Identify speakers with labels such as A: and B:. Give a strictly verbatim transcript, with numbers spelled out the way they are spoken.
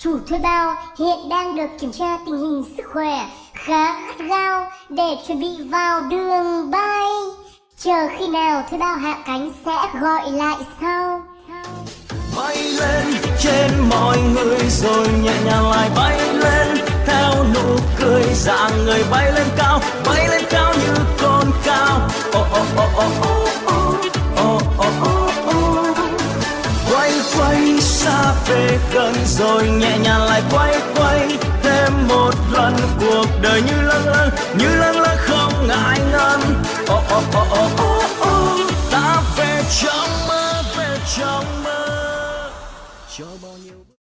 A: Chủ thuê bao hiện đang được kiểm tra tình hình sức khỏe khá gắt gao để chuẩn bị vào đường bay. Chờ khi nào thuê bao hạ cánh sẽ gọi lại sau.
B: Bay lên trên mọi người rồi nhẹ nhàng lại bay lên, theo nụ cười dạng người bay lên cao, bay lên cao như con cao. Oh, oh, oh, oh, oh, oh, oh, oh, oh. Quay quay xa về gần rồi nhẹ nhàng lại quay quay thêm một lần, cuộc đời như lâng lâng như lâng